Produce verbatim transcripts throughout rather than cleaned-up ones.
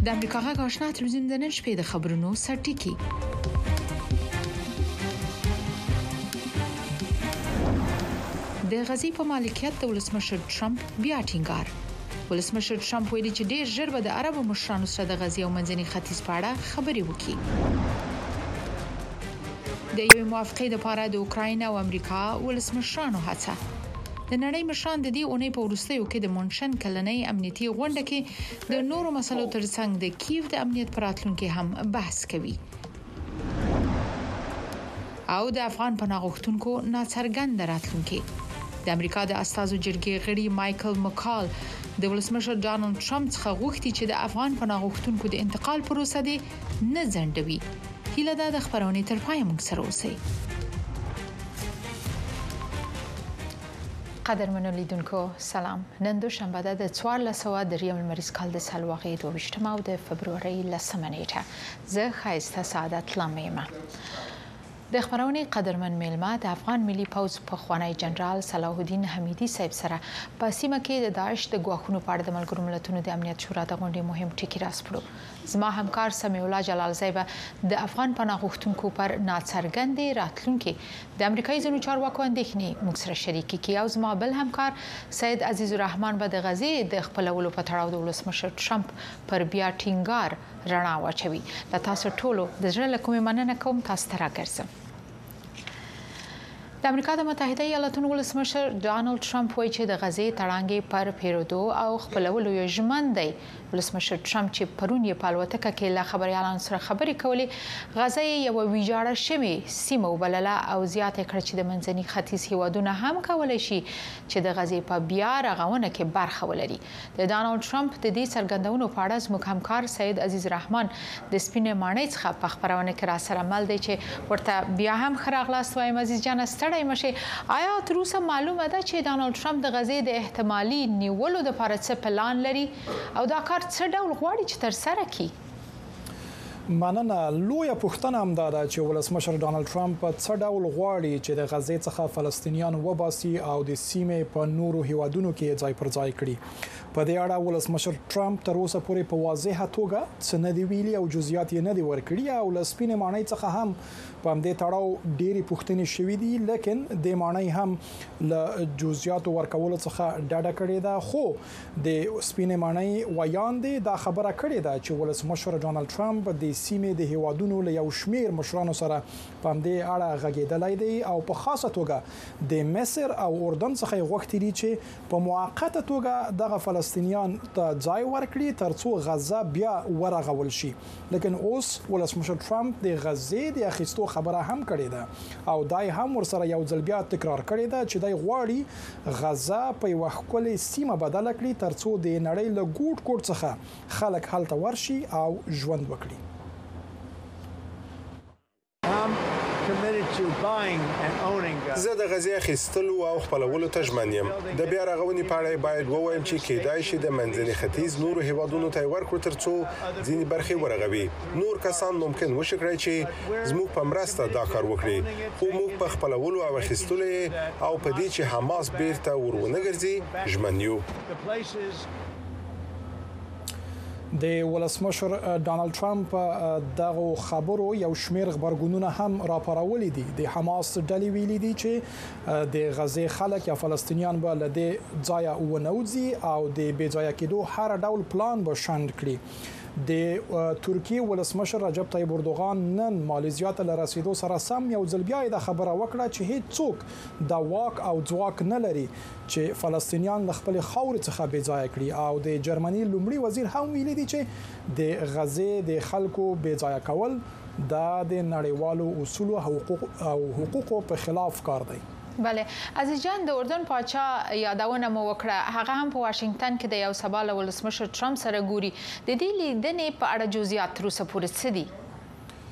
د امریکا غږ آشنا تلویزیون د نن شپې د خبرونو سرټکی. د غزې په مالکیت د ولسمشر ټرمپ بیا ټینګار. ولسمشر ټرمپ ویلي چې ډېر ژر به د عربو مشرانو سره د غزې او منځني ختیځ په اړه خبرې وکړي. د یوې موافقې لپاره د اوکراین او امریکا ولسمشرانو هڅه. د نړۍ مشران د دې اونۍ په وروستیو کې د مونشن کلنۍ امنیتي غونډه کې د نورو مسلو ترڅنګ د کیف د امنیت پر راتلونکي هم بحث کوي. او د افغان پناه غوښتونکو ناڅرګند راتلونکي. د امریکا د استازو جرګې غړي مایکل مکال د ولسمشر ډانلډ ټرمپ څخه غوښتي چې د افغان پناه غوښتونکو د انتقال پروسه دې نه ځنډوي. هیله ده د خبرونې تر پای موږ سره اوسئ. قدرمنو لیدونکو سلام. نن دوشنبه ده د څوارلس سوه دریم لمریز کال د سلواغې دوه ویشتمه او د فبرورۍ لسمه نیټه. زه ښایسته سعادت لامه یم. د خبرونې قدرمن میلمه د افغان ملي پوځ پخوانی جنرال صلاح الدین حمیدي صاحب سره په سیمه کې د داعش د ګواښونو په اړه د ملګرو ملتونو د امنیت شورا د غونډې مهم ټکي راسپړو. زما همکار سمیع الله جلالزی به د افغان پناه غوښتونکو پر ناڅرګندې راتلونکي د امریکایي ځینو چارواکو اندېښنې موږ سره شریکې کړي او زما بل همکار سید عزیز الرحمن به د غزې د خپلولو په تړاو د ولسمشر ټرمپ پر بیا ټینګار رڼا واچوي. له تاسو ټولو د زړه له کومې مننه کوم. تاسو ته راګرځم. د امریکا د متحده ایالاتونو ولسمشر ډانلډ ټرمپ وایي چې د غزې تړانګې پر پیرودو او خپلولو یو ژمن دی. ولسمشر ټرمپ چې پرون یې په الوتکه کې له خبريالانو سره خبرې کولې، غزه یو ویجاړه شوې سیمه وبلله او زیاته کړه چې د منځني ختیځ هیوادونه هم کولای شي چې د غزې په بیا رغونه کې برخه ولري. د ډانلډ ټرمپ د دې څرګندونو په اړه زموږ همکار سید عزیز الرحمن د سپینې ماڼۍ څخه په خبرونه کې را سره مل دی چې ورته بیا هم خراغلاست وایم. عزیز جان ستړی مشه. آیا تر اوسه معلومه ده چې ډانلډ ټرمپ د غزې د احتمالي نیولو لپاره څه پلان لري او دا کار څه ډول غواړي چې تر سره کړي؟ مننه. لویه پوښتنه هم ده چې ولسمشر ډانلډ ټرمپ څه ډول غواړي چې د غزې څخه فلسطینیان وباسي او د سیمې په نورو هیوادونو کې ځای پر ځای کړي. په دې اړه ولسمشر ټرمپ تر اوسه پورې په واضحه توګه څه نه دی ویلي او جزئیات یې نه دی ورکړي او لسپینې ماڼۍ څخه هم په دې تړاو ډېری پوښتنې شوې دي، لیکن د ماڼۍ هم له جزئیات ورکولو څخه ډډه کړې ده. خو د سپینې ماڼۍ ویاندې دا خبره کړې ده چې ولسمشر ډانلډ ټرمپ د سیمې د هیوادونو له یو شمیر مشرانو سره په دې اړه غږېدلی دی او په خاصه توګه د مصر او اردن څخه غوښتي دي چې په موقته توګه دغه فلسطینیان ته ځای ورکړي ترڅو غزه بیا ورغول شي. لیکن اوس ولسمشر ټرمپ د غزې د اخیستو خبره هم کړې ده او دای هم ورسره یو ځل بیا تکرار کړی ده چې دای غواړي غزه په یو ښکلې سیمه بدله کړي ترڅو د نړۍ له ګوټ ګوټ څخه خلک هلته ورشي او ژوند وکړي. زه د غزې اخیستلو او خپلولو ته ژمن یم. د بیا رغونې په اړه باید ووایم چې کېدای شي د منځني ختیځ نورو هیوادونو ته ورکړو ترڅو ځینې برخې ورغوي. نور کسان ممکن وشي کړی چې زموږ په مرسته دا کار وکړي، خو موږ په خپلولو او اخیستلو او په دې چې حماس بیرته ورونه ګرځي ژمن یو. د ولسمشر ډانلډ ټرمپ دغه خبرو یو شمیر خبرګونونه هم راپارولې دي. د حماس ډلې ویلي دي چې د غزې خلک یا فلسطینیان به له دې ځایه ونوځي او د بې ځایه کېدو هر ډول پلان به شنډ کړي. د ترکیه ولسمشر رجب طیب اردوغان نن مالیزیا ته رسیدو سره سم یو ځل بیا د خبره وکړه چې هیڅ څوک د واک او ځواک نه لري چې فلسطینیان له خپل خاور څخه بې ځای کړي او د جرمني لومړي وزیر هم ویلي دي چې د غزې د خلکو بې ځای کول دا د نړیوالو اصولو او حقوقو په خلاف کار دی. بله عزیز جان، د اردن پاچا یادونه مو وکړه، هغه هم په واشنگټن کې د یو سبا له ولسمشر ټرمپ سره ګوري. د دې لیدنې په اړه جزئیات تر اوسه پورې څه دي؟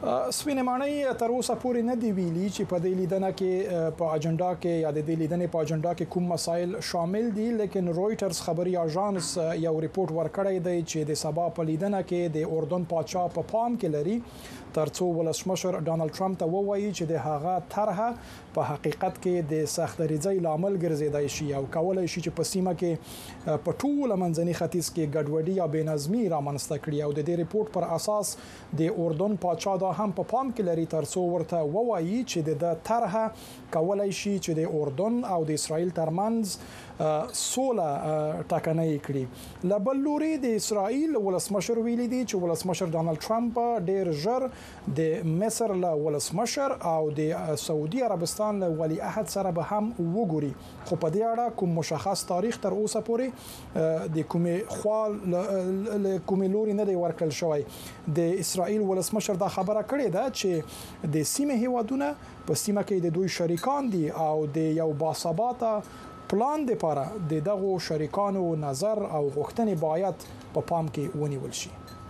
سپینمانۍ تر اوسه پورې نه دی ویلي چې په دې لیدنه کې په اجنډا کې یا د دې لیدنې په اجنډا کې کوم مسایل شامل دي، لیکن رويټرز خبري اژانس یو ریپورت ورکړی دی چې د سبا په لیدنه کې د اردن پاچا په پام کې لري ترڅو ولسمشر ډانلډ ټرمپ ته ووایي چې د هغه طرحه په حقیقت کې د سختدریځۍ لامل ګرځیدای شي او کولای شي چې په سیمه کې په ټول منځني ختیځ کې ګډوډي یا بېنظمي رامنځته کړي او د دې ریپورت پر اساس د اردن پاچا دا هم په پام کې لري ترڅو ورته ووایي چې د طرحه کولای شي چې د اردن او د اسرائیل ترمنځ سوله ټاکنۍ کړي. له بل لوري د اسرائیل ولسمشر ویلي دی چې ولسمشر ډانلډ ټرمپ ډیر ژر د مصر له ولسمشر او د سعودي عربستان له ولی عهد سره به هم وګوري، خو په دې اړه کوم مشخص تاریخ تر اوسه پورې د کومې خوا له کومې لوري نه دی ورکړل شوی. د اسرائیل ولسمشر دا خبره کړې ده چې د سیمه هیوادونه په سیمه کې د دوی شریکان دي او د یو باثباته پلان لپاره د دغو شریکانو نظر او غوښتنې باید په پام کې ونیول شي.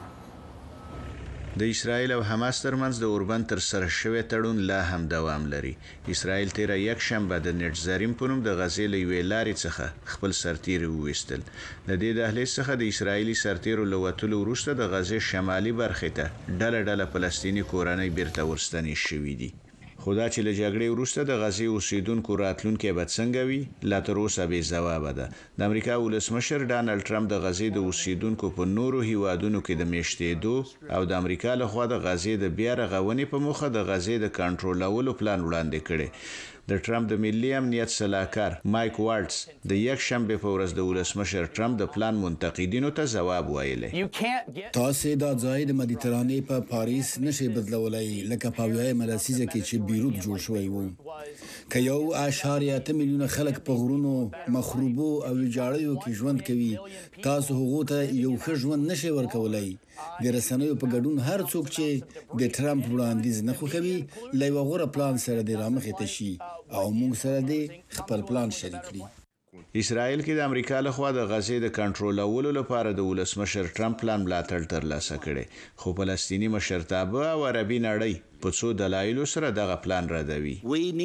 د اسرائیل او حماس ترمنځ د اوربند تر سره شوی تړون لا هم دوام لري. اسرائیل تیر یک شنبه د نټ زرین په نوم د غزې له یوې لارې څخه خپل سرتیر وویستل. د دې دهلیز څخه د اسرائیلي سرتیرو له وتلو وروسته د غزې شمالي برخې ته ډله ډله فلسطیني کورنۍ بیرته ورستنې شوې دي. خدا چې له جګړې وروسته د غزې اوسیدونکو راتلونکي به څنګه وي لا تر اوسه بې ځوابه ده. د امریکا ولسمشر ډانلډ ټرمپ د غزې د اوسیدونکو په نورو هیوادونو کې د میشتېدو او د امریکا لخوا د غزې د بیا رغونې په موخه د غزې د کنټرولولو پلان وړاندې کړي. د ټرمپ د ملي امنیت سلاکار مایک وارټس د یک شنبه په ورځ د ولسمشر ټرمپ د پلان منتقدینو ته ځواب ویلی. تاسو دا ځای د مدیترانې په پاریس نشي بدلولای لکه په ویاي ملاسیزه کې چې بیروت جوړ شوی وو. که یو اشاریه اته میلیونه خلک په غرونو مخروبو او ویجاړیو کې ژوند کوي، تاسو هغه ته یو ښه ژوند نشي ورکولای. د رسنیو په ګډون هر څوک چې د ټرمپ وړاندیز نه خوښوي له یو غوره پلان سره د رامخې ته شي او موږ سره د خپل پلان شریک کړي. اسرائیل کې د امریکا لخوا د غزې د کنټرولولو لپاره د ولسمشر ټرمپ پلان ملاتړ ترلاسه کړي، خو فلسطینی مشرتابه او عربي نړۍ په څو دلایلو سره دغه پلان ردوي.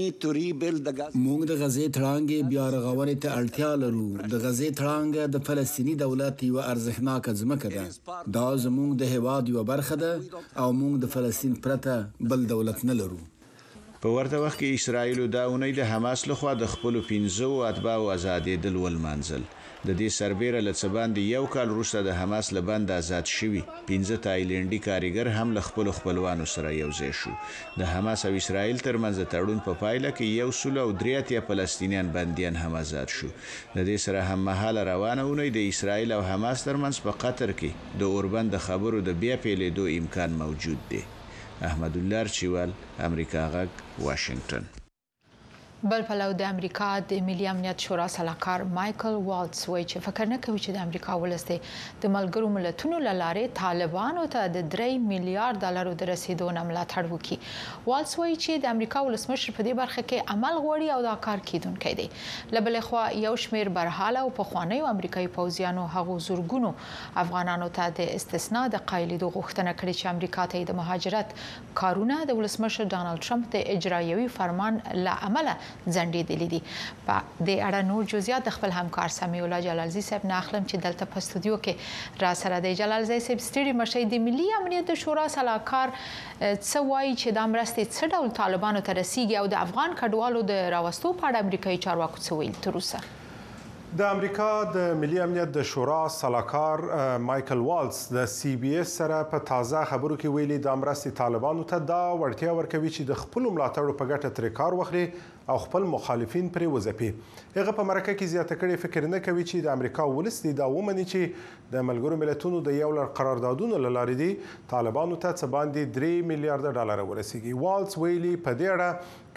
موږ د غزې تړانګې بیا رغونې ته اړتیا لرو. د غزې تړانګه د فلسطینی دولت یو ارزښتناکه ځمکه ده. دا زموږ د هیواد یو برخه ده او موږ د فلسطین پرته بل دولت نه لرو. په ورته وخت کې اسرائیل دا اونۍ د حماس لخوا د خپل پنځو اتباعو آزادېدل ولمانځل. د دې سربېره له څه باندې یو کال وروسته د حماس له بند آزاد شوي پنځه تایلنډي کارګر هم له خپل خپلوانو سره یو ځای شو. د حماس او اسرائیل ترمنځ د تړون په پایله کې یو سل او درې اتیا فلسطینیان بندیان هم آزاد شو. د دې سره هم مهاله روانه اونۍ د اسرائیل او حماس ترمنځ په قطر کې د اوربند د خبرو د بیا پیلېدو امکان موجود دی. احمد الله ارچیوال، امریکا غږ، واشنگټن. بل پلو د امریکا د ملي امنیت شورا سلاکار مایکل والټس وایي چې فکر نه کوي چې د امریکا ولسته د ملګرو ملتونو لاره طالبانو ته د درې میلیارډ ډالرو د رسیدو نه ملاتړ وکړي. والټس وایي چې د امریکا ولسمشر په دې برخه کې عمل غوړي او دا کار کیدونکی دی. لبل خو یو شمیر برحاله او په خوانیو امریکایي پوځیانو هغو زورګونو افغانانو ته د استثناء د قایلېدو غوښتنه کړې چې امریکا ته د مهاجرت کارونه د ولسمشر ډانلډ ټرمپ د اجرایوي فرمان له عمله ځنډېدلې دي. په دې اړه نور جزئیات د خپل همکار سمیع الله جلالزی صاحب نه اخلم چې دلته په استودیو کې را سره دی. جلالزی صاحب ستړي مشي د ملي امنیت د شورا سلاکار څه وایي چې د مرستې څه ډول طالبانو ته رسیږي او د افغان کډوالو د راوستو په اړه امریکایي چارواکو څه ویل تر اوسه؟ د امریکا د ملي امنیت د شورا سلاکار مایکل والټس د سی بي اس سره په تازه خبرو کې ویلي د مرستې طالبانو ته دا وړتیا ورکوي چې د خپل ملاتړو په ګټه ترې کار واخلي او خپل مخالفین پرې وځپي. هغه په مرکه کې زیاته کړې فکر نه کوي چې د امریکا ولس دی دا ومني چې د ملګرو ملتونو د یو لړ قراردادونو له لارې دی طالبانو ته څه باندې درې میلیارډ ډالر ورسیږي. والټس ویلي په دې اړه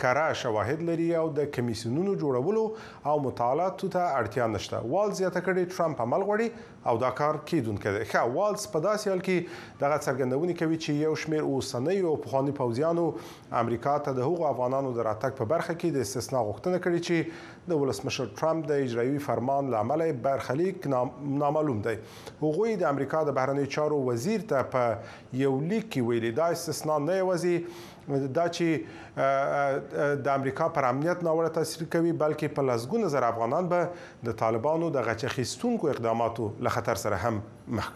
کره شواهد لري او د کمیسیونونو جوړولو او مطالعاتو ته اړتیا نشته. والز زیاته کړې ټرمپ عمل غواړي او دا کار کیدونکی دی. ښه والز په داسې حال کې دغه څرګندونې کوي چې یو شمېر اوسنیو او پخواني پوځیانو امریکا ته د هغو افغانانو د راتګ په برخه کې د استثنا غوښتنه کړې چې د ولسمشر ټرمپ د اجرایوي فرمان له امله برخلیک نامعلوم دی. هغوی د امریکا د بهرنیو چارو وزیر ته په یو لیک کې ویلي دا استثنا نه یوازې دا چې د امریکا پر امنیت ناوړه تاثیر کوي بلکې په لسګونه زره افغانان به د طالبانو د غچ اخیستونکو اقداماتو له خطر سره هم مخ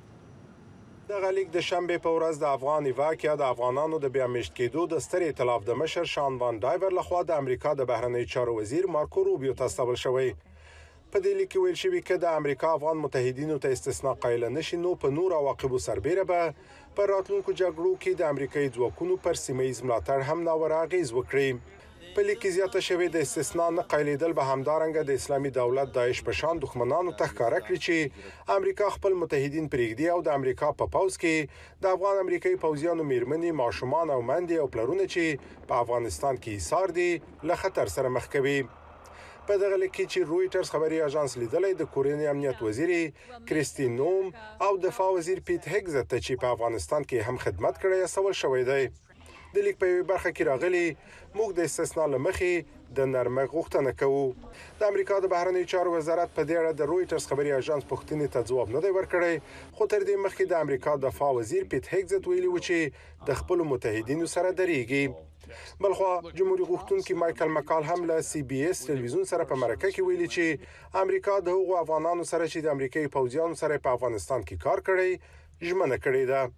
کړي. دغه لیک د شنبې په ورځ د افغان ایواک یا د افغانانو د بیا مېشت کېدو د ستر ائتلاف د مشر شان وان ډایور لخوا د امریکا د بهرنیو چارو وزیر مارکو روبیو ته استول شوی. په دې لیک کې ویل شوي چې د امریکا افغان متحدینو ته استثنا قایل نشي نو په نور عواقبو سربیره به پر راتلونکو جګړو کې د امریکایي ځواکونو پر سیمه ییز ملاتړ هم ناوړه اغېز وکړي. په لیک کې زیاته شوې د استثنا نه قایلېدل به همدارنګه د اسلامي دولت داعش په شان دښمنانو ته ښکاره کړي چې امریکا خپل متحدین پرېږدي او د امریکا په پوځ کې د افغان امریکایي پوځیانو میرمنې ماشومان او میندې او پلرونه چې په افغانستان کې ایثار دي له خطر سره مخ کوي. په دغه لیک کې چې رويټرز خبري اژانس لیدلې د کورنۍ امنیت وزیر کریستین نوم او دفاع وزیر پیټ هیګز ته چې په افغانستان کې هم خدمت کړی استول شوی دی. د لیک په برخه کې راغلي موږ د استثنا لمخې د نرمه غوښتنه کوو. د امریکا د بهرنیو چارو وزارت په دې اړه د رويټرز خبري اژانس پوښتنې ته ځواب نه دی ورکړی خو تر دې مخکې د امریکا دفاع وزیر پیټ هیګز ویلي و چې د خپل متحدینو سره درېږي. بلخوا جمهوریت غوښتونکي مایکل مکال هم له سی بي اس ټلویزیون سره په مرکه کې ویلي چې امریکا د هغو افغانانو سره چې د امریکایي پوځیانو سره په افغانستان کې کار کړی ژمنه کړې ده.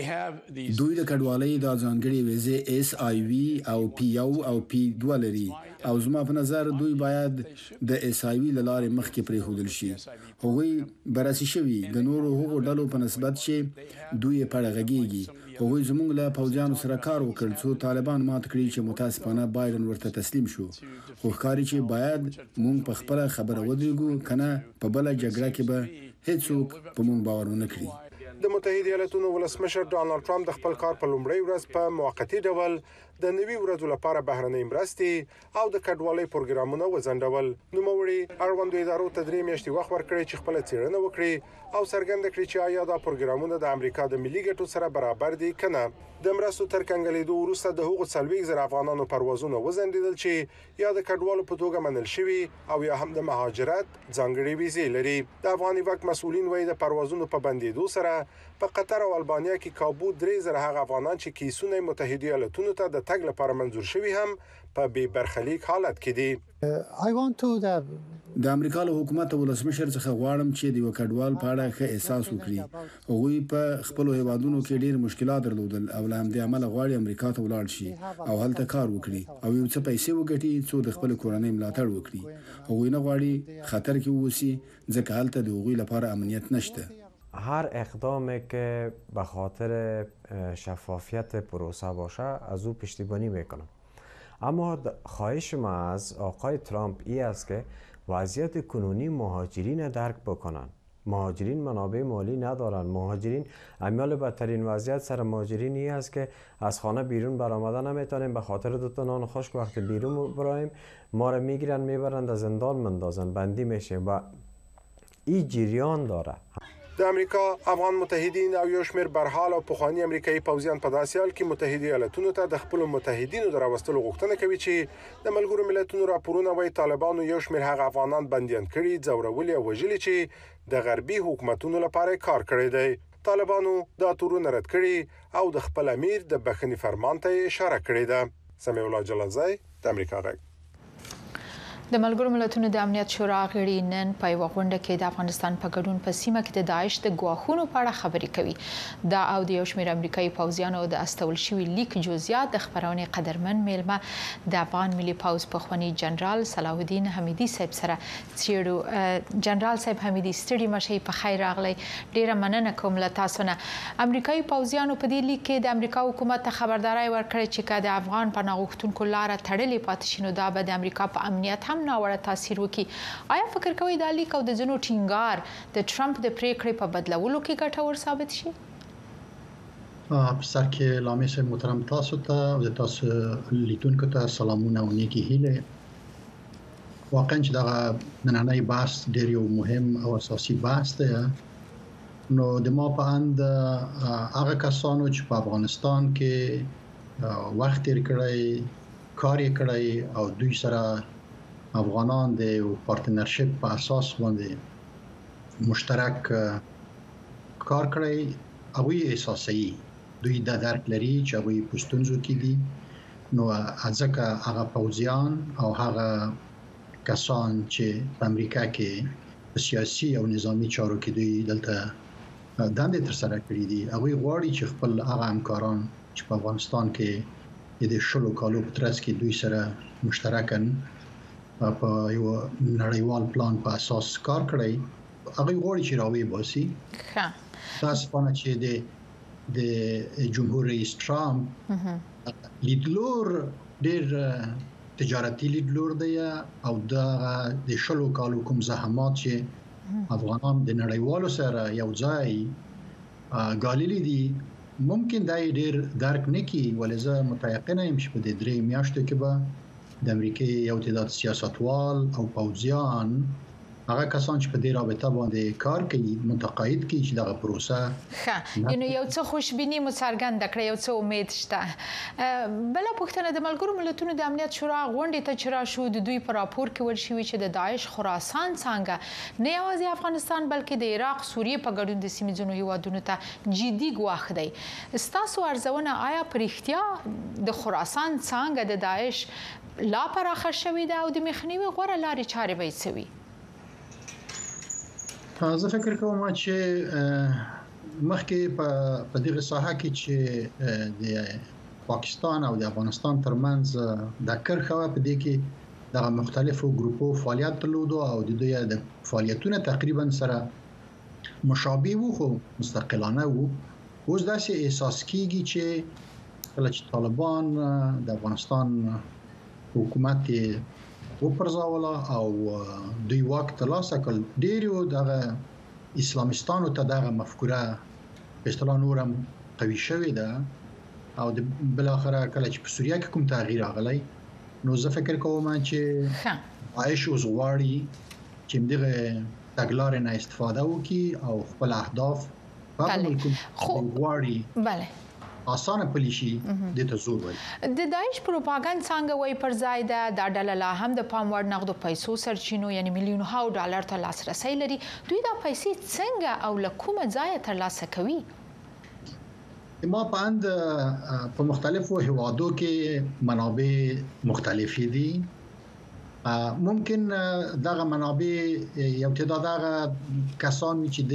دوی د کډوالۍ د ځانګړي ویزې اس آی وی او پی یو او پی دوه لري او زما په نظر دوی باید د اس آی وی لاره مخکې پریښودل شي. هغوی براسي شوي د نورو هغو ډلو په نسبت چې دوی په اړه غږیږي. هغوی زموږ له پوځیانو سره کار وکړ څو طالبان مات کړي چې متاسفانه بایدن ورته تسلیم شو. خو ښکاري چې باید موږ په خپل خبره ودرېږو کنه په بل جګړه کې به هیڅوک په موږ باور نه کړي. د متحده ایالاتونو ولسمشر ډانلډ ټرمپ د خپل کار په لومړۍ ورځ په موقتی ډول د نوي ورځو لپاره بهرنۍ مرستې او د کډوالۍ پروګرامونه وځنډول. نوموړي اړوندو ادارو ته درې میاشتې وخت ورکړی چې خپل څېړنه وکړي او څرګنده کړي چې آیا دا پروګرامونه د امریکا د ملي ګټو سره برابر دي کنه. د مرستو تر کنګلېدو وروسته د هغو څلوېښت زره افغانانو پروازونه وځنډېدل چې یا د کډوالو په توګه منل شوي او یا هم د مهاجرت ځانګړي ویزې لري. د افغاني وک مسؤلین وایي د پروازونو په بندېدو سره په قطر او البانیا کې کابو درې زره هغه افغانان چې کیسونه متحده ایالاتونو ته د تګ لپاره منظور شوي هم په بې برخلیک حالت کې دي. د امریکا له حکومت ولسمشر څخه غواړم چې د وکړوال په اړه ښه احساس وکړي. هغوی په خپل هیوادونو کې ډېر مشکلات درلودل او له همدې امله غواړي امریکا ته ولاړ شي او هلته کار وکړي او یو څه پیسې وګټي څو د خپل کورنۍ ملاتړ وکړي. هغوی نه غواړي خطر کې ووسی ځکه هلته د هغوی لپاره امنیت نشته. هر اقدامی که به خاطر شفافیت پروسه باشه از او پشتیبانی میکنم. اما خواهش ما از آقای ترامپ ای است که وضعیت کنونی مهاجرین درک بکنن. مهاجرین منابع مالی ندارن. مهاجرین امیال بدترین وضعیت سر مهاجرین ای است که از خانه بیرون برآمدن نمیتونیم به خاطر دو تا نان خشک وقتی بیرون برایم ما را میگیرن میبرن در زندان مندازن بندی میشه و این جریان داره. د امریکا افغان متحدین او یو شمېر برحال او پخوانی امریکایي پوځیان په داسې حال کې متحده ایالاتونو ته د خپل متحدینو دراوستلو غوښتنه کوي چې د ملګرو ملتونو راپورونه وايي طالبانو یو شمېر هغه افغانان بندیان کړي ځورولي او وژلي چې د غربي حکومتونو لپاره کار کړی دی. طالبانو دا تورونه رد کړي او د خپل امیر د بخښنې فرمان ته اشاره کړې ده. سمیع الله جلالزی د امریکا غږ. د ملګرو ملتونو د امنیت شورا غړي نن په یوه غونډه کې د افغانستان په ګډون په سیمه کې د داعش د ګواښونو په اړه خبرې کوي. دا او د یو شمېر امریکایي پوځیانو د استول شوي لیک جزئیات د خبرونې قدرمن میلمه د افغان ملي پوځ پخوانی جنرال صلاح الدین حمیدي صاحب سره څېړو. جنرال صاحب حمیدي ستړي مشئ په خیر راغلی. ډیره مننه کوم له تاسو نه. امریکایي پوځیانو په دې لیک کې د امریکا حکومت ته خبرداري ورکړې چې که د افغان پناه غوښتونکو لاره تړلې پاتې شي نو دا به د امریکا په امنیت هم ناوړه تاثیر وکړي. آیا فکر کوئ دا لیک او د ځینو ټینګار د ټرمپ د پریکړې په بدلولو کې ګټور ثابت شي؟ په سر کې لامې صاحب محترم تاسو ته او د تاسو لیدونکو ته سلامونه او نیکی هیله. واقعا چې دا نننۍ بحث ډېر یو مهم او اساسي بحث دی. نو د ما په اند هغه کسانو چې په افغانستان کې وخت تیر کړی، کار یې کړی او دوی سره افغانان د پارتنرشپ په اساس باندې مشترک کار کړی، هغه اساسي دوی د درک لري چې هغه په ستونزو کې دي. نو ځکه هغه پوځیان او هغه کسان چې په امریکا کې په سیاسي او نظامی چارو کې دوی دلته دندې تر سره کړې دي، هغه غواړي چې خپل هغه همکاران چې په افغانستان کې د شلو کالو په ترڅ کې دوی سره مشترکاً په یو نړیوال پلان په اساس کار کړی، هغه غواړي چې راوي باسي. ښه تاسو په چې د د جمهور رئیس ټرمپ لیدلور ډېر تجارتي لیدلور دی او دا د شلو کالو کوم زحمات چې افغانان د نړیوالو سره یو ځای غالي دي ممکن دا ډېر درک نکي، ولې زه متيقنه یم چې په دې درې میاشتو کې به د امریکای یو تعداد سیاستوال او پوځیان هغه کسان چې په دې رابطه باندې کار کوي متقاعد کی چې دغه پروسه ښه یعنی یو څه خوشبینی مو څرګنده کړې، یو څه امید شته. بل پوښتنه د ملګرو ملتونو د امنیت شورا غونډې ته چې را شو د دوی په راپور کې ورشي چې د داعش خراسان څنګه نه یوازې افغانستان بلکې د عراق، سوریه په ګډون د سیمې ځینو هیوادونو ته جدي ګواښ دی. ستاسو ارزونه آیا پر اختیا د خراسان څنګه د داعش لا پراخه شوې ده او د مخنیوي غوړه لارې چارې به یې څه وي؟ زه فکر کوم چې مخکې په دغه ساحه کې چې د پاکستان او د افغانستان ترمنځ د کرخه په دې کې د مختلفو ګروپو فعالیت درلودو او د دوی د فعالیتونو تقریبا سره مشابه وو خو مستقلانه وو. اوس داسې احساس کیږي چې کله چې طالبان د افغانستان حکومت وپرځاوله او دوی واک ترلاسه کړ، ډېرو دغه اسلامستانو ته دغه مفکوره په اصطلاح نورم قوي شوې ده او د بل اخره کله چې په سوریه کې کوم تغییر راغلی، نو زه فکر کوم چې داعش اوس غواړي چې دغه تګلارې نه استفاده وکړي او خپل اهداف په ملکونو غواړي بله اسانه پلیشي د تزور وي. د داعش پروپاګاندا څنګه وای پر ځای ده د ډله لا هم د پام وړ نقد پیسو سرچینو یعنی میلیون هاو ډالر ته لاسرسي لري، دوی دا پیسې څنګه او له کومه ځای ترلاسه کوي؟ ما په اند په مختلفو هیوادو کې منابع مختلفې دي. ممکن دغه منابع یو تعداد هغه کسان چې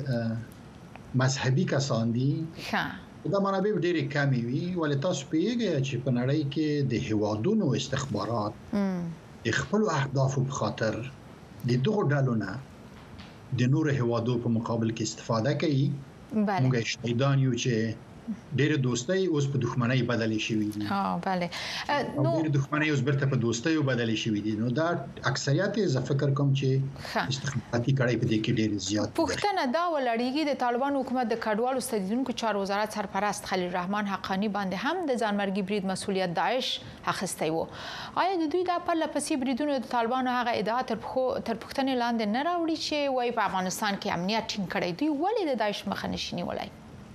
دی مذهبي کسان دي، ښه دا منابع ډېرې کمې وي، ولې تاسو پیږئ چې په نړۍ کې د هیوادونو استخبارات د خپل اهدافو په خاطر د دغه ډلو نه د نور هیوادو په مقابل کې استفاده کوي. موږ شهیدان یو چې ډېر دوستۍ اوس په دښمنۍ بدلې شوې دي. ها بله نو ډېر دښمنۍ اوس برته په دوستۍ بدلې شوې دي. نو دا اکثریت زه فکر کوم چې استخباراتي کړای په دې کې ډېر زیات پوښتنه دا ولړیږي د طالبان حکومت د کډوالو ستدیدونکو چارو وزارت سرپرست خلیل الرحمن حقانی باندې هم د ځانمرګي برید مسولیت داعش اخیستی وو. آیا د دوی د پرله پسې بریدونو د طالبانو هغه ادعا تر تر پوښتنې لاندې نه راوړي چې وایي په افغانستان کې امنیت ټینګ کړی، دوی ولې د داعش مخه نشي نیولی؟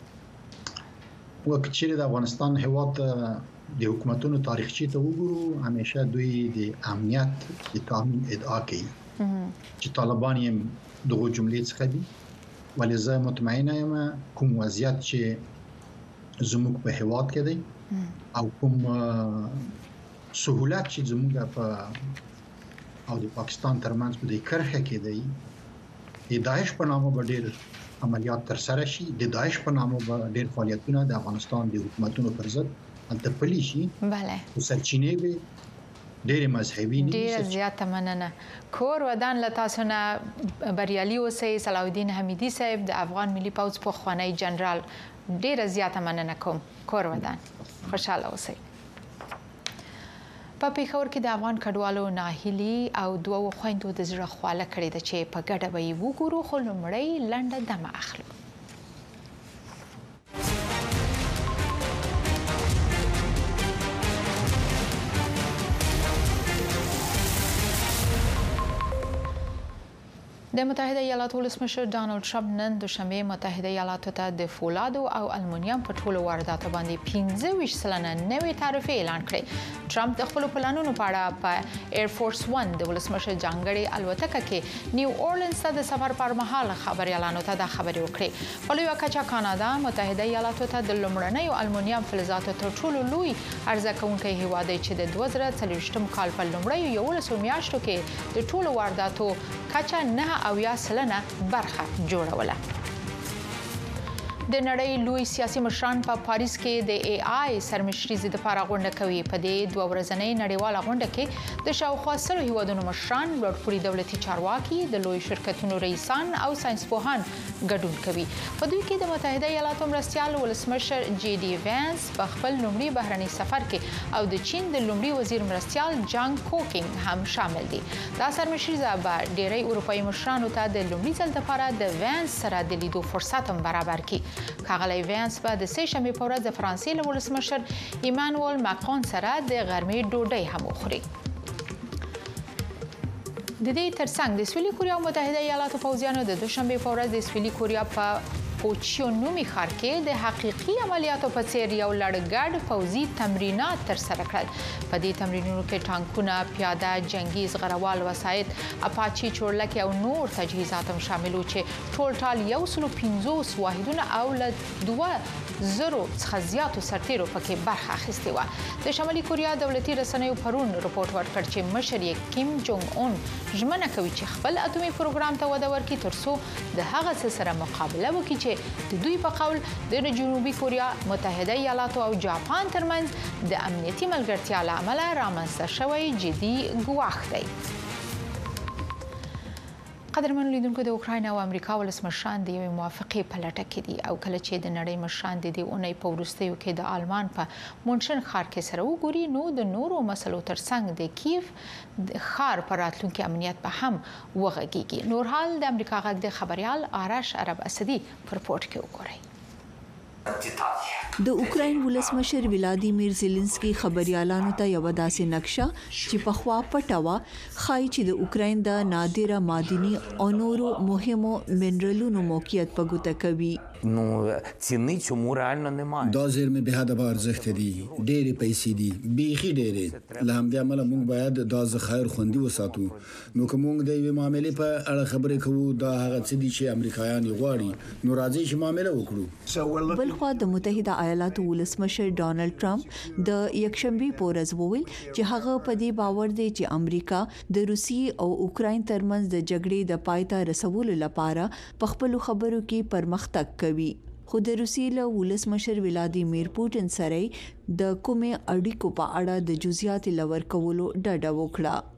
وکړي د افغانستان هیواد د حکومتونو تاریخچه ته وګورو، همیشه دوی د امنیت د تامین ادعا کوي چې طالبان یې دغه جملې څخه دي، ولې زه مطمئنه یم کوم وضعیت چې زموږ په هیواد کې دی او کوم سہولت چې زموږ په او د پاکستان ترمنځ په دې کرخه کې دی، د داعش په نامه به ډېر عملیات تر سره شي، د داعش په نامه به ډېر فعالیتونه د افغانستان د حکومتونو پر ضد هلته پلي شي. بله سرچینې به ډېرې مذهبي نه ډېره زیاته مننه. کور ودان له تاسو نه بریالي اوسئ. صلاح الدین حمیدي صاحب د افغان ملي پوځ پخوانی جنرال، ډېره زیاته مننه کوم. کور ودان، خوشاله اوسئ. په پیښور کې د افغان کډوالو ناهیلي او دوه خويندو د زړه خواله کړې ده چې په ګډه به یې وګورو، خو لومړی لنډه دمه اخلو. د متحده ایالاتو ولسمشر ډانلډ ټرمپ نن دوشنبه متحده ایالاتو ته د فولادو او المونیم په ټولو وارداتو باندې پنځه ویشت سلنه نوې تعرفې اعلان کړې. ټرمپ د خپل پلانونو په اړه په ایر فورس ون د ولسمشر ځانګړي الوتکه کې نیو اورلینز ته د سفر پر مهال خبريالانو ته د خبرې وکړې. په لویه کچه کاناډا متحده ایالاتو ته د لومړنیو المونیم فلزاتو تر ټولو لوی عرضه کوونکی هیواد دی چې د دوه زره څلوېښتم کال په لومړیو یولسو میاشتو کې د ټولو وارداتو کچه نه او یا سلنه برخه جوړوله. د نړۍ لوی سیاسي مشران په پاریس کې د ای آی سرمشري زده لپاره غونډه کوي. په دې دوه ورځنۍ نړیواله غونډه کې د شاوخوا سلو هیوادونو مشران، لوړپوړي دولتي چارواکي، د لوی شرکتونو رئیسان او ساينسپوهان ګډون کوي. په دوی کې د متحده ایالاتو مرستیال ولسمشر جی ډي وانس په خپل لومړي بهرني سفر کې او د چین د لومړي وزیر مرستیال جان کوکینګ هم شامل دي. دا سرمشري به ډېری اروپایي مشرانو ته د لومړي ځل لپاره د وانس سره د لیدو فرصت هم برابر کړي. کاغلی وانس به د سه شنبې په ورځ د فرانسې له ولسمشر ایمانوئل ماکرون سره د غرمې ډوډۍ هم وخوري. د دې ترڅنګ د سویلي کوریا او متحده ایالاتو پوځیانو د دوشنبې په ورځ د سویلي کوریا په پوچیونومي ښار کې د حقيقي عملیاتو په څیر یو لړګډ پوځي تمرینات ترسره کړل. په دې تمرینونو کې ټانکونه، پیاده جنگي زغروال وسایط، اپاچي چورلکې او نور تجهیزات هم شامل وو چې ټول ټال یو سل پنځوس واحدونه او له دوه زرو څخه زیاتو سرتیرو پکې برخه اخیستې وه. د شمالي کوریا دولتي رسنیو پرون رپورټ ورکړ چې مشر یې کیم جونګ اون ژمنه کوي چې خپل اټومي پروګرام ته وده ورکړي ترڅو د هغه څه سره مقابله وکړي چې د دوی په قول د جنوبي کوریا، متحده ایالاتو او جاپان ترمنځ د امنیتي ملګرتیا له امله رامنځته شوی جدي ګواښ دی. قدرمنو لیدونکو، د اوکراین او امریکا ولسمشران د یوې موافقې په لټه کې دي او کله چې د نړۍ مشران د دې اونۍ په وروستیو کې د آلمان په مونشن ښار کې سره وګوري، نو د نورو مسلو ترڅنګ د کیف د ښار په راتلونکي امنیت په هم وغږیږي. نور حال د امریکا غږ د خبريال آرش عرب اسدي په رپورټ کې وګورئ. د اوکراین ولسمشر ولادیمیر زيلنسکي خبريالانو ته یو داسې نقشه چې په خوا پټوا خای چې د اوکراین د نادره معدني او نورو مهمو منرالونو موقعیت په ګوته کوي. نو څنګه چمو реально немає. دا زیرمې به حد به ارزښت دي، ډېرې پیسې دي، بيخي ډېرې. له همدې امله موږ باید دا ذخایر خوندي وساتو. نو کوم موږ د یوې معاملې په اړه خبرې کوو، دا هغه څه دي چې امریکایان غواړي، نو راځي چې معاملې وکړو. بلخوا د متحده ایالاتو ولسمشر ډانلډ ټرمپ د یکشنبه په ورځ وویل چې هغه په دې باور دی چې امریکا د روسیې او اوکراین ترمنځ د جګړې د پای ته رسولو لپاره په خپل خبرو کې پرمختګ کوي. خو د روسیې له ولسمشر ولادیمیر پوتین سره د کومې اړیکو په اړه د جزئیات لور کولو ډاډه وکړه.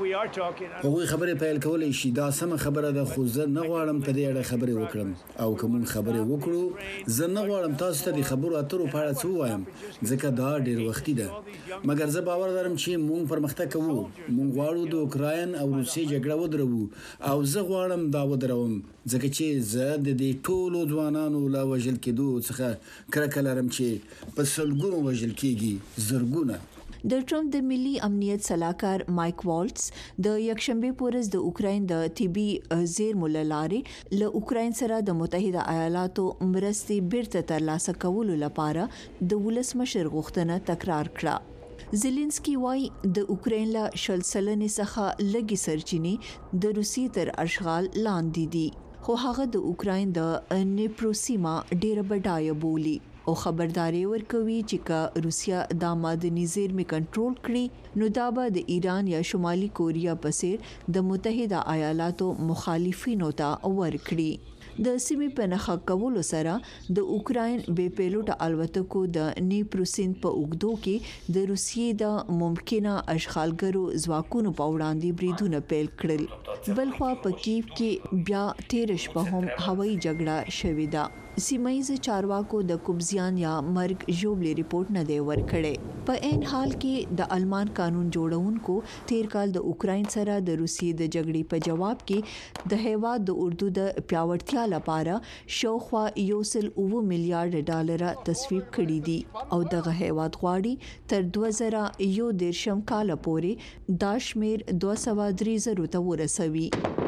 هغوی خبرې پیل کولای شي، دا سم خبره ده، خو زه نه غواړم په دې اړه خبرې وکړم او کوم خبرې وکړو زه نه غواړم تاسو ته د خبرو اترو په اړه څه وایم ځکه دا ډېر وختي ده. مګر زه باور لرم چې موږ پرمختګ کوو. موږ غواړو د اوکراین او روسیې جګړه ودرو او زه غواړم دا ودروم ځکه چې زه د دې ټولو ځوانانو لا وژل کېدو څخه کرکه لرم چې په سلګونو وژل کېږي، زرګونه. د ټرمپ د ملي امنیت صلاحکار مایک والټس د یکشنبه پورز د اوکراین د طبي زیرمو لارې له اوکراین سره د متحده ایالاتو مرستې بیرته ترلاسه کولو لپاره د ولسمشر غوښتنه تکرار کړه. زيلنسکي وايي د اوکراین له شل سلنې څخه لږی سرچینې د روسي تر اشغال لاندې دي، خو هغه د اوکراین د نیپروسیما ډیره بډایه بولی او خبرداري ورکوي چې کا روسیا د معدني زیرمې کنټرول کړي نو دا به د ایران یا شمالي کوریا په څیر د متحده ایالاتو مخالفینو ته ورکړي. د سیمې په نخښه کولو سره د اوکراین بې پیلوټه الوتکو د نیپروسین په اوګدو کې د روسیې د ممکنه اشغالګرو ځواکونو په وړاندې بریدونه پیل کړل. بلخوا په کیف کې بیا تیر شپه هم هوایي جګړه شوې ده. سیمایي چارواکو د کوبزیان یا مرګ ژوبلې ریپورت نه دی ورکړی. په ان حال کې د آلمان قانون جوړونکو تیر کال د اوکراین سره د روسیې د جګړې په جواب کې د هیواد د اردو د پیاوړتیا لپاره شاوخوا یو سل اوه میلیارډ ډالر تصویب کړي دي او دغه هیواد غواړي تر دوه زره یو دیرشم کال پورې دا شمیر دوه سوه درې زره ته ورسوي.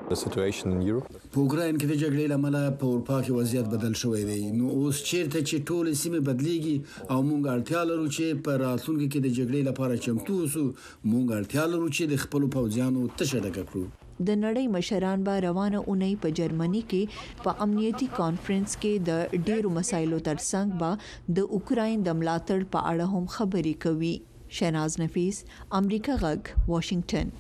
په اوکراین کې د جګړې لامل په اروپا کې وضعیت بدل شوی دی. نو اوس چیرته چې ټول سیمه بدلیږي او مونږ اړتیا لرو چې په راتلونکي کې د جګړې لپاره چمتو اوسو، مونږ اړتیا لرو چې د خپل پوځیانو تشه ډکه کړو. د نړۍ مشران به روانه اونۍ په جرمني کې په امنیتي کانفرنس کې د ډیرو مسایلو ترڅنګ به د اوکراین د ملاتړ په اړه هم خبرې کوي. شهناز نفیس، امریکا غږ، واشنگټن.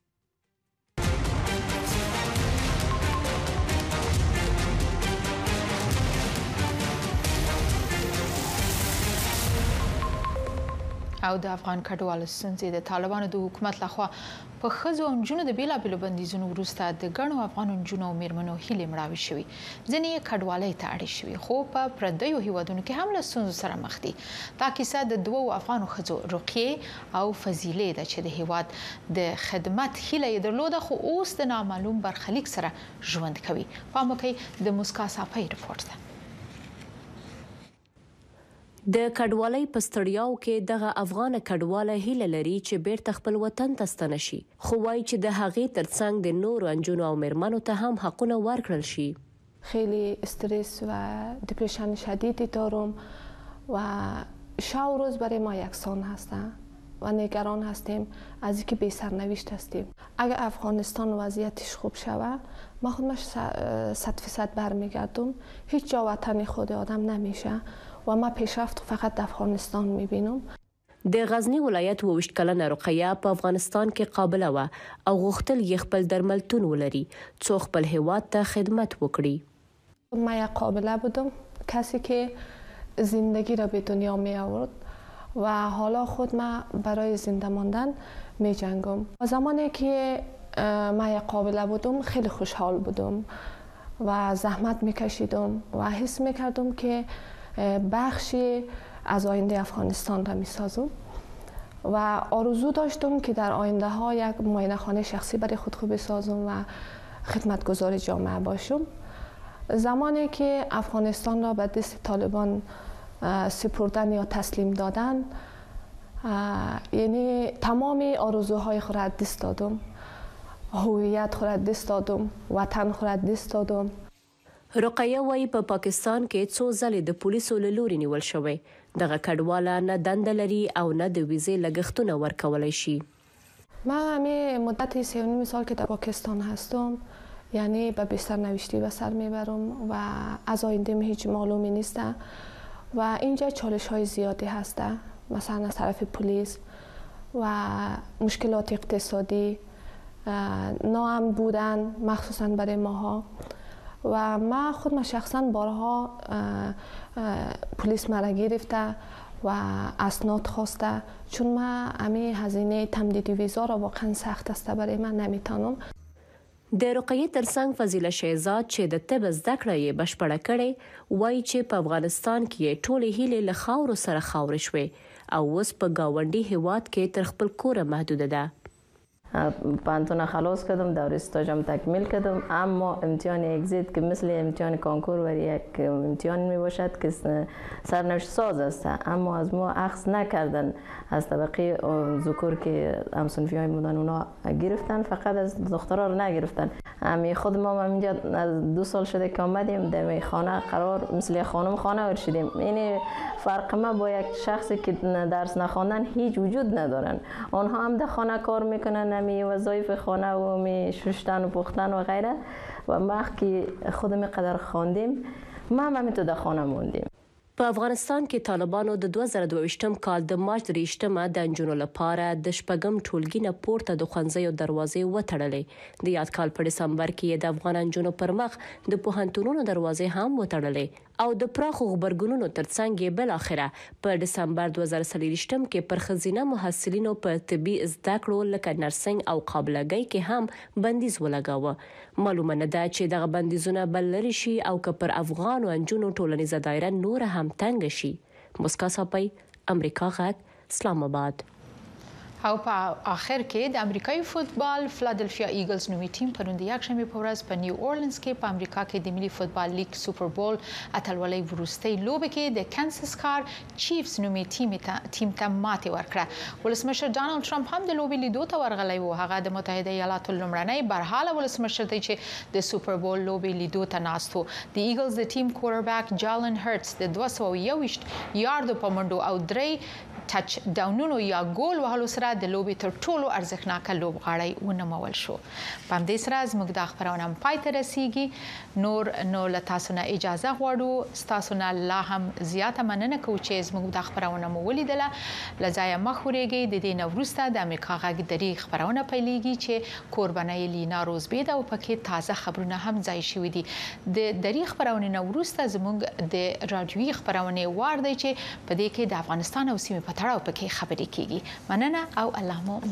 او د افغان کډوالو ستونزې د طالبانو د حکومت لخوا په ښځو او نجونو د بیلابیلو بندیزونو وروسته د ګڼو افغان نجونو او میرمنو هیلې مړاوې شوي. ځینې یې کډوالۍ ته اړې شوي، خو په پردیو هیوادونو کې هم له ستونزو سره مخ دي. دا کیسه د دوو افغانو ښځو رقیې او فضیلې ده چې د هیواد د خدمت هیله یې درلوده، خو اوس د نامعلوم برخلیک سره ژوند کوي. پام وکړئ د مسکا صافۍ رپورټ ده. د کډوالۍ په ستړیاو کې دغه افغان کډواله هیله لري چې بیرته خپل وطن ته ستنه شي، خو وايي چې د هغې ترڅنګ د نورو انجونو او میرمنو ته هم حقونه ورکړل شي. خیلی استرس و دپرشن شدیدی دارم و شب و روز برای ما یکسان هستند و نگران هستیم از اینکه بی سرنوشت هستیم. اگر افغانستان وضعیتش خوب شود ما خودمش صد فیصد برمیگردم. هیچ جا وطن خود آدم نمیشه و ما پیشرفت فقط افغانستان میبینم. د غزنی ولایت وویشت کلنه رقیه په افغانستان کې قابله و او غوښتل یې خپل درملتون ولري څو خپل هیواد ته خدمت وکړي. ما یک قابله بودم، کسی که زندگی را به دنیا می آورد و حالا خود ما برای زنده ماندن می جنگم. زمانی که ما یک قابله بودم خیلی خوشحال بودم و زحمت می کشیدم و حس می کردم که بخشی از آینده افغانستان را می سازم و آرزو داشتم که در آینده ها یک معاینه خانه شخصی برای خود خوب بسازم و خدمتگزار جامعه باشم. زمانی که افغانستان را به دست طالبان سپردن یا تسلیم دادن، یعنی تمام آرزوهای خود را دست دادم، هویت خود را دست دادم، وطن خود را دست دادم. رقیه وايي په پاکستان کې څو ځلې د پولیسو له لوري نیول شوی. دغه کډواله نه دنده لري او نه د ویزې لګښتونه ورکولای شي. من همه مدت سه و نیم سال که در پاکستان هستم، یعنی به بی‌سرنوشتی به سر میبرم و از آینده هیچ معلومی نیست و اینجا چالش های زیادی هست، مثلا از طرف پلیس و مشکلات اقتصادی، ناامن بودن مخصوصا برای ماها. و ما خود ما شخصا بارها پلیس مرا گرفته و اسناد خواسته، چون ما همه هزینه تمدید ویزا را واقعا سخت است برای من، نمیتونم. د رقیه ترڅنګ فضیله شهزاد چې د طب زده کړه یې بشپړه کړې وایي چې په افغانستان کې ټولې هیلې له خاورو سره خاورې شوې او اوس په گاونډي هیواد کې تر خپل کوره محدوده ده. پانتون خلاص کردم، دوره استاجم تکمیل کردم، اما امتحان اگزیت که مثل امتحان کنکور و یک امتحان می باشد که سرنوشت ساز است، اما از ما اخذ نکردن. از طبقه ذکور که همسنفی های بودن اونا گرفتن، فقط از دخترها رو نگرفتن. امی خود ما اینجا از دو سال شده که آمدیم در خانه قرار مثل خانم خانه ورشیدیم. این فرق ما با یک شخصی که درس نخواندن هیچ وجود ندارن. آنها هم در خانه کار میکنن، می وظایف خانه و می شستن و پختن و غیره، و ما که خودم قدر خواندیم ما هم تو در خانه موندیم. په افغانستان کې طالبانو د دوه زره دوه ویشتم کال د مارچ دریشتمه د انجونو لپاره د شپږم ټولګي نه پورته د ښوونځیو دروازې وتړلې. د یاد کال په ډسمبر کې د افغان انجونو پر مخ د پوهنتونونو دروازې هم وتړلې او د پراخو خبرګونونو ترڅنګ یې بل اخره په ډسمبر دوه زره څلورویشتم کې پر ښځینه محصلینو په طبي زده کړو لکه نرسنګ او قابلګۍ کې هم بندیز ولګاوه. معلومه نه ده چې دغه بندیزونه بل لري شي او که پر افغان انجونو ټولنیزه دایره نور هم تنګ شي. مسکا صافۍ، امریکا غږ، اسلام آباد. او په آخر کې د امریکایي فوتبال فلادلفیا ایګلز نومي ټیم پرون د یکشنبه په ورځ په نیو اورلینز کې په امریکا کې د ملي فوتبال لیګ سوپر بول اتلولۍ وروستۍ لوبه کې د کانساس کار چیفز نومي ټیم ته ټیم ته ماتې ورکړه. ولسمشر ډانلډ ټرمپ هم د لوبې لیدو ته ورغلی و. هغه د متحده ایالاتو لومړنی برحاله ولسمشر دی چې د سوپر بول لوبې لیدو ته ناست و. د ایګلز د ټیم کوارټربیک جالن هرټس د دوه سوه یو ویشت یاردو په منډو او درې ټچ ډاونونو یا ګول وهلو سره د لوبې تر ټولو ارزښتناکه لوبغاړی ونومول شو. په همدې سره زموږ دا خبرونه هم پای ته رسیږي. نور نو له تاسو نه اجازه غواړو. ستاسو نه لا هم زیاته مننه کوو چې زموږ دا خبرونه مو ولیدله. له ځایه مخ ورېږئ. د دې نه وروسته د امریکا غږ درې خبرونه پیلېږي چې کوربنۍ لینا روزبید او پکې تازه خبرونه هم ځای شوي دي. د درې خبرونې نه وروسته زموږ د راډیوي خبرونې وار دی چې په دې کې د افغانستان او سیمې په تړاو پکې خبرې کیږي. مننه او الله مو